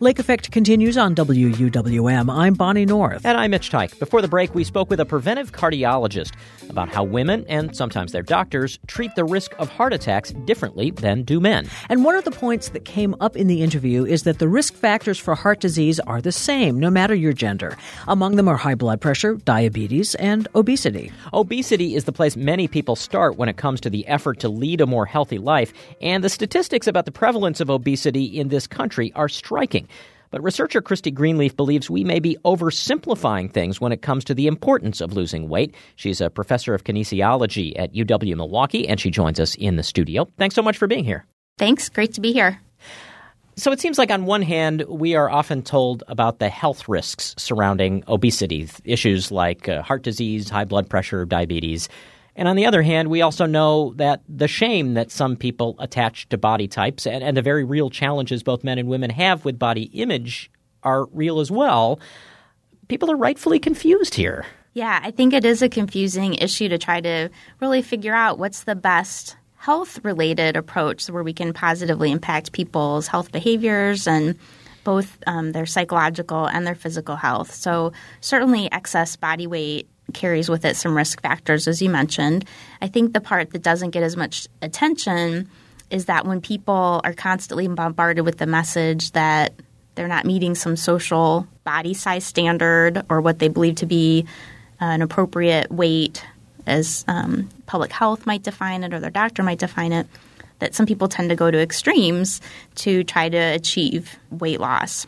Lake Effect continues on WUWM. I'm Bonnie North. And I'm Mitch Teich. Before the break, we spoke with a preventive cardiologist about how women, and sometimes their doctors, treat the risk of heart attacks differently than do men. And one of the points that came up in the interview is that the risk factors for heart disease are the same, no matter your gender. Among them are high blood pressure, diabetes, and obesity. Obesity is the place many people start when it comes to the effort to lead a more healthy life, and the statistics about the prevalence of obesity in this country are striking. But researcher Christy Greenleaf believes we may be oversimplifying things when it comes to the importance of losing weight. She's a professor of kinesiology at UW-Milwaukee, and she joins us in the studio. Thanks so much for being here. Thanks. Great to be here. So it seems like on one hand, we are often told about the health risks surrounding obesity, issues like heart disease, high blood pressure, diabetes. And on the other hand, we also know that the shame that some people attach to body types and the very real challenges both men and women have with body image are real as well. People are rightfully confused here. Yeah, I think it is a confusing issue to try to really figure out what's the best health-related approach where we can positively impact people's health behaviors and both their psychological and their physical health. So certainly excess body weight carries with it some risk factors, as you mentioned. I think the part that doesn't get as much attention is that when people are constantly bombarded with the message that they're not meeting some social body size standard or what they believe to be an appropriate weight as public health might define it or their doctor might define it, that some people tend to go to extremes to try to achieve weight loss.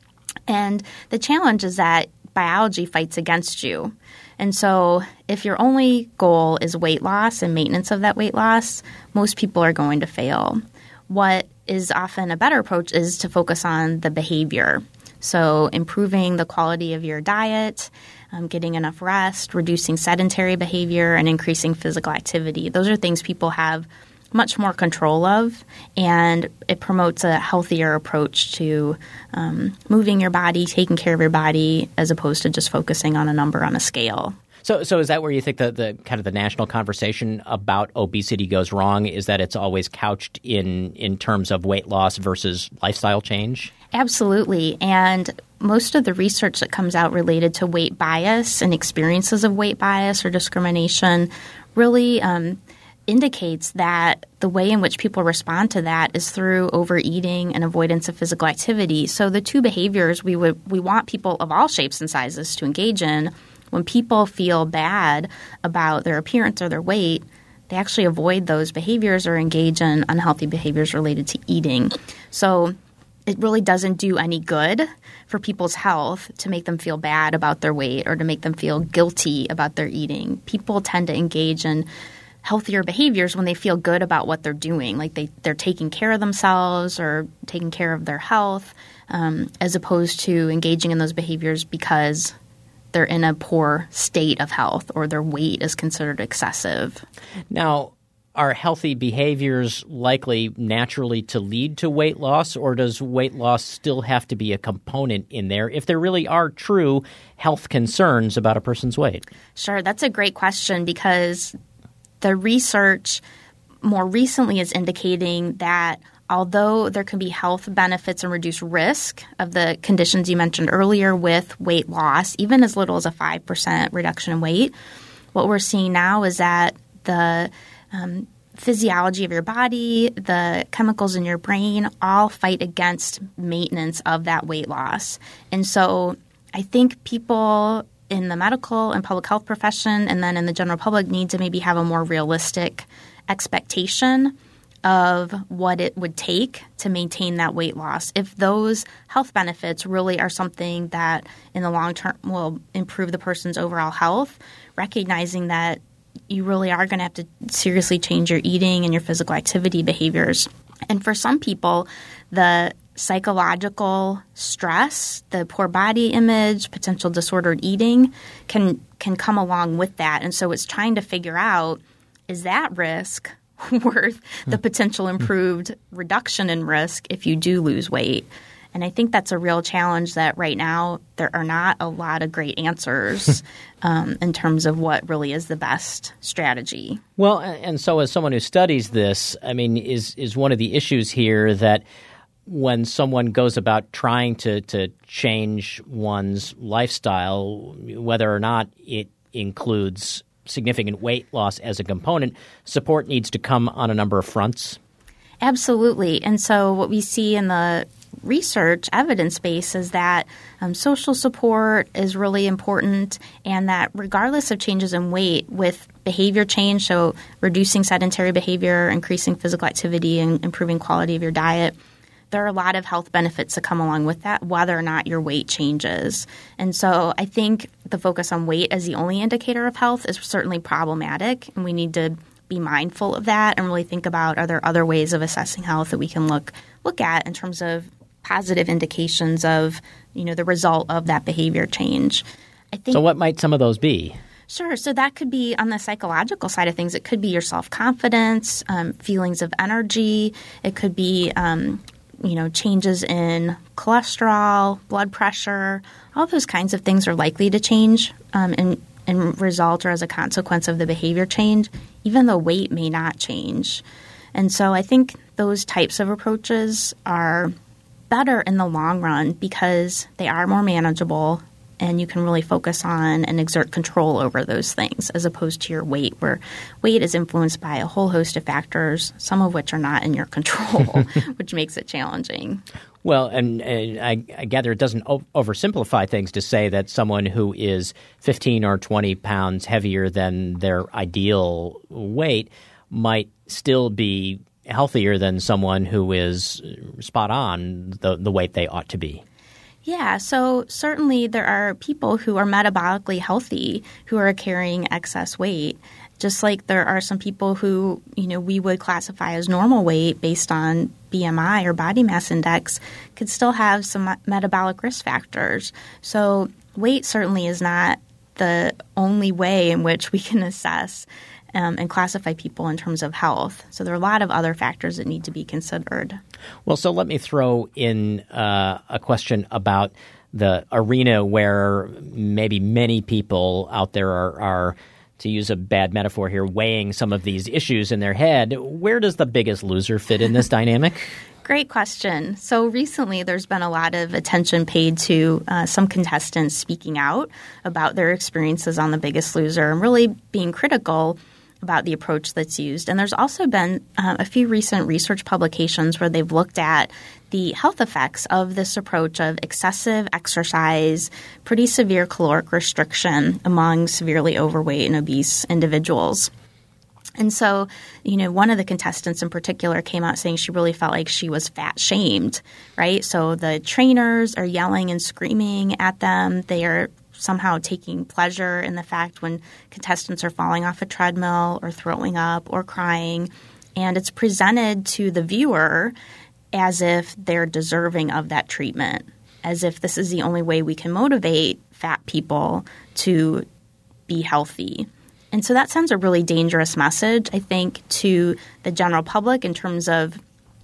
And the challenge is that biology fights against you. And so if your only goal is weight loss and maintenance of that weight loss, most people are going to fail. What is often a better approach is to focus on the behavior. So improving the quality of your diet, getting enough rest, reducing sedentary behavior, and increasing physical activity. Those are things people have much more control of, and it promotes a healthier approach to moving your body, taking care of your body, as opposed to just focusing on a number on a scale. So is that where you think the kind of the national conversation about obesity goes wrong, is that it's always couched in terms of weight loss versus lifestyle change? Absolutely. And most of the research that comes out related to weight bias and experiences of weight bias or discrimination really indicates that the way in which people respond to that is through overeating and avoidance of physical activity. So the two behaviors we want people of all shapes and sizes to engage in, when people feel bad about their appearance or their weight, they actually avoid those behaviors or engage in unhealthy behaviors related to eating. So it really doesn't do any good for people's health to make them feel bad about their weight or to make them feel guilty about their eating. People tend to engage in healthier behaviors when they feel good about what they're doing, like they're taking care of themselves or taking care of their health, as opposed to engaging in those behaviors because they're in a poor state of health or their weight is considered excessive. Now, are healthy behaviors likely naturally to lead to weight loss, or does weight loss still have to be a component in there if there really are true health concerns about a person's weight? Sure, that's a great question because the research more recently is indicating that although there can be health benefits and reduced risk of the conditions you mentioned earlier with weight loss, even as little as a 5% reduction in weight, what we're seeing now is that the physiology of your body, the chemicals in your brain all fight against maintenance of that weight loss. And so I think people in the medical and public health profession and then in the general public need to maybe have a more realistic expectation of what it would take to maintain that weight loss. If those health benefits really are something that in the long term will improve the person's overall health, recognizing that you really are going to have to seriously change your eating and your physical activity behaviors. And for some people, the psychological stress, the poor body image, potential disordered eating can come along with that. And so it's trying to figure out, is that risk worth the potential improved reduction in risk if you do lose weight? And I think that's a real challenge that right now there are not a lot of great answers in terms of what really is the best strategy. Well, and so as someone who studies this, I mean, is one of the issues here that when someone goes about trying to change one's lifestyle, whether or not it includes significant weight loss as a component, support needs to come on a number of fronts? Absolutely. And so what we see in the research evidence base is that social support is really important, and that regardless of changes in weight, with behavior change, so reducing sedentary behavior, increasing physical activity, and improving quality of your diet, there are a lot of health benefits that come along with that, whether or not your weight changes. And so I think the focus on weight as the only indicator of health is certainly problematic, and we need to be mindful of that and really think about, are there other ways of assessing health that we can look at in terms of positive indications of, the result of that behavior change. I think. So what might some of those be? Sure. So that could be on the psychological side of things. It could be your self-confidence, feelings of energy. It could be, changes in cholesterol, blood pressure. All those kinds of things are likely to change and result or as a consequence of the behavior change, even though weight may not change. And so I think those types of approaches are better in the long run because they are more manageable and you can really focus on and exert control over those things as opposed to your weight, where weight is influenced by a whole host of factors, some of which are not in your control, which makes it challenging. Well, and I gather it doesn't oversimplify things to say that someone who is 15 or 20 pounds heavier than their ideal weight might still be healthier than someone who is spot on the weight they ought to be. Yeah, so certainly there are people who are metabolically healthy who are carrying excess weight, just like there are some people who, we would classify as normal weight based on BMI or body mass index could still have some metabolic risk factors. So weight certainly is not the only way in which we can assess and classify people in terms of health. So there are a lot of other factors that need to be considered. Well, so let me throw in a question about the arena where maybe many people out there are, to use a bad metaphor here, weighing some of these issues in their head. Where does the biggest loser fit in this dynamic? Great question. So recently there's been a lot of attention paid to some contestants speaking out about their experiences on The Biggest Loser and really being critical about the approach that's used. And there's also been a few recent research publications where they've looked at the health effects of this approach of excessive exercise, pretty severe caloric restriction among severely overweight and obese individuals. And so, one of the contestants in particular came out saying she really felt like she was fat shamed, right? So the trainers are yelling and screaming at them. They are somehow taking pleasure in the fact when contestants are falling off a treadmill or throwing up or crying. And it's presented to the viewer as if they're deserving of that treatment, as if this is the only way we can motivate fat people to be healthy. And so that sends a really dangerous message, I think, to the general public in terms of,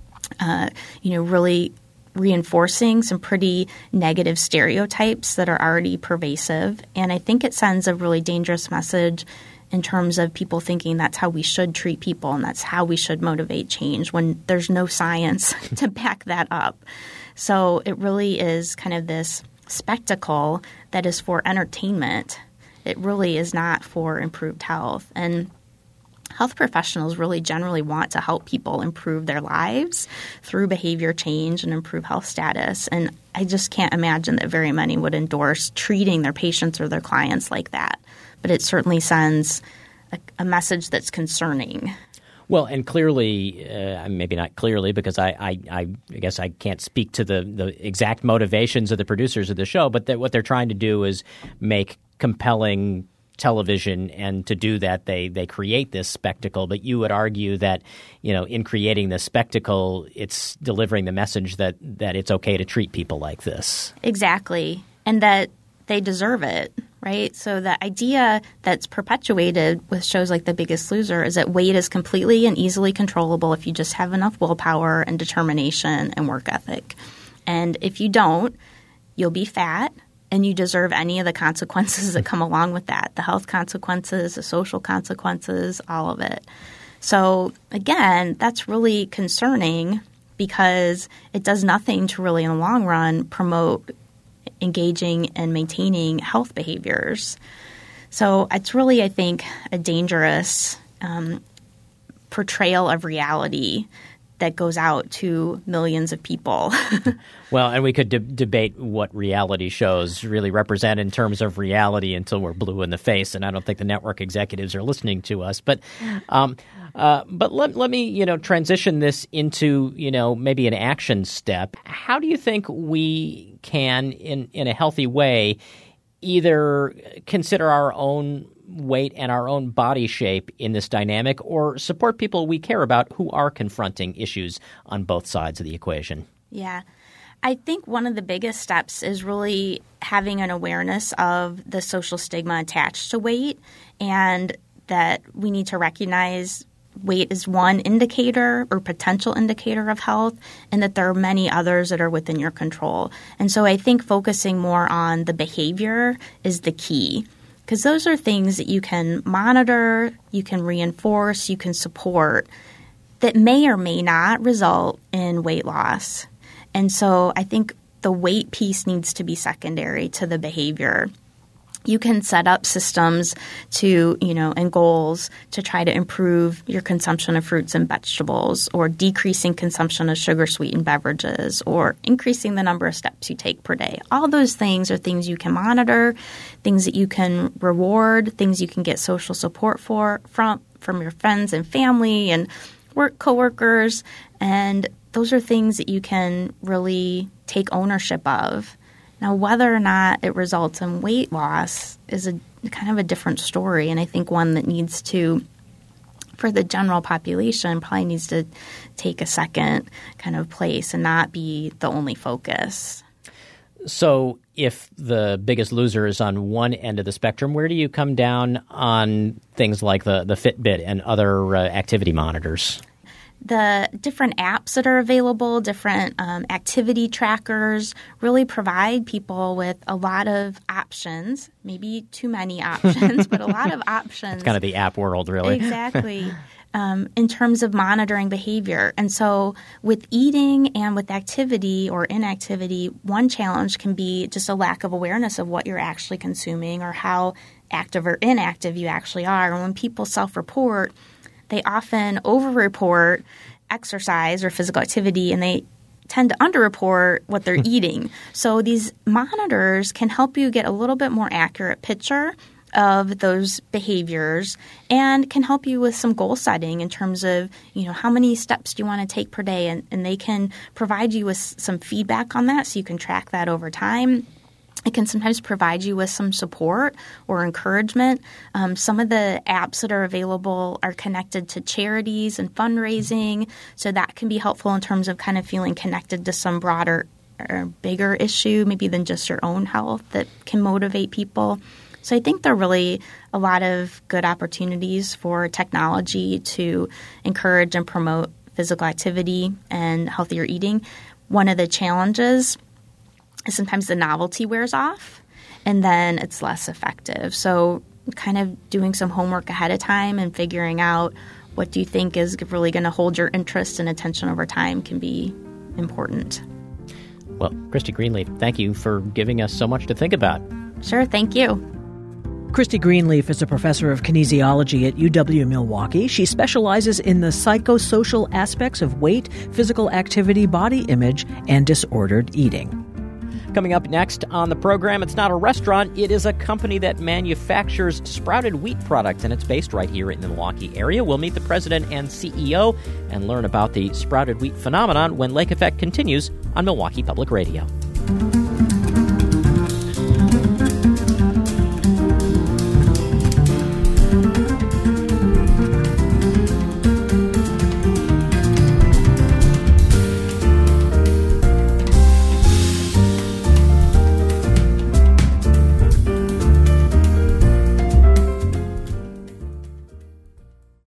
really reinforcing some pretty negative stereotypes that are already pervasive. And I think it sends a really dangerous message in terms of people thinking that's how we should treat people and that's how we should motivate change when there's no science to back that up. So it really is kind of this spectacle that is for entertainment. It really is not for improved health. And health professionals really generally want to help people improve their lives through behavior change and improve health status. And I just can't imagine that very many would endorse treating their patients or their clients like that. But it certainly sends a message that's concerning. Well, and clearly, maybe not clearly, because I guess I can't speak to the exact motivations of the producers of the show, but what they're trying to do is make compelling television, and to do that, they create this spectacle. But you would argue that, in creating this spectacle, it's delivering the message that it's okay to treat people like this. Exactly, and that they deserve it. Right? So the idea that's perpetuated with shows like The Biggest Loser is that weight is completely and easily controllable if you just have enough willpower and determination and work ethic. And if you don't, you'll be fat and you deserve any of the consequences that come along with that, the health consequences, the social consequences, all of it. So again, that's really concerning because it does nothing to really, in the long run, promote engaging and maintaining health behaviors. So it's really, I think, a dangerous portrayal of reality that goes out to millions of people. Well, and we could debate what reality shows really represent in terms of reality until we're blue in the face, and I don't think the network executives are listening to us. But let me transition this into maybe an action step. How do you think we can, in a healthy way, either consider our own weight and our own body shape in this dynamic, or support people we care about who are confronting issues on both sides of the equation? Yeah. I think one of the biggest steps is really having an awareness of the social stigma attached to weight, and that we need to recognize weight is one indicator or potential indicator of health, and that there are many others that are within your control. And so I think focusing more on the behavior is the key, because those are things that you can monitor, you can reinforce, you can support that may or may not result in weight loss. And so I think the weight piece needs to be secondary to the behavior. You can set up systems to, and goals to try to improve your consumption of fruits and vegetables, or decreasing consumption of sugar-sweetened beverages, or increasing the number of steps you take per day. All those things are things you can monitor, things that you can reward, things you can get social support from your friends and family and coworkers. And those are things that you can really take ownership of. Now, whether or not it results in weight loss is a kind of a different story, and I think one that needs to, for the general population, probably needs to take a second kind of place and not be the only focus. So if the biggest loser is on one end of the spectrum, where do you come down on things like the Fitbit and other activity monitors? The different apps that are available, different activity trackers, really provide people with a lot of options, maybe too many options, but a lot of options. It's kind of the app world, really. Exactly. In terms of monitoring behavior. And so with eating and with activity or inactivity, one challenge can be just a lack of awareness of what you're actually consuming or how active or inactive you actually are. And when people self-report, they often over-report exercise or physical activity, and they tend to under-report what they're eating. So these monitors can help you get a little bit more accurate picture of those behaviors, and can help you with some goal setting in terms of, how many steps do you want to take per day, and they can provide you with some feedback on that so you can track that over time. It can sometimes provide you with some support or encouragement. Some of the apps that are available are connected to charities and fundraising, so that can be helpful in terms of kind of feeling connected to some broader or bigger issue, maybe than just your own health, that can motivate people. So I think there are really a lot of good opportunities for technology to encourage and promote physical activity and healthier eating. One of the challenges is sometimes the novelty wears off, and then it's less effective. So kind of doing some homework ahead of time and figuring out what do you think is really going to hold your interest and attention over time can be important. Well, Christy Greenleaf, thank you for giving us so much to think about. Sure, thank you. Christy Greenleaf is a professor of kinesiology at UW-Milwaukee. She specializes in the psychosocial aspects of weight, physical activity, body image, and disordered eating. Coming up next on the program, it's not a restaurant, it is a company that manufactures sprouted wheat products, and it's based right here in the Milwaukee area. We'll meet the president and CEO and learn about the sprouted wheat phenomenon when Lake Effect continues on Milwaukee Public Radio.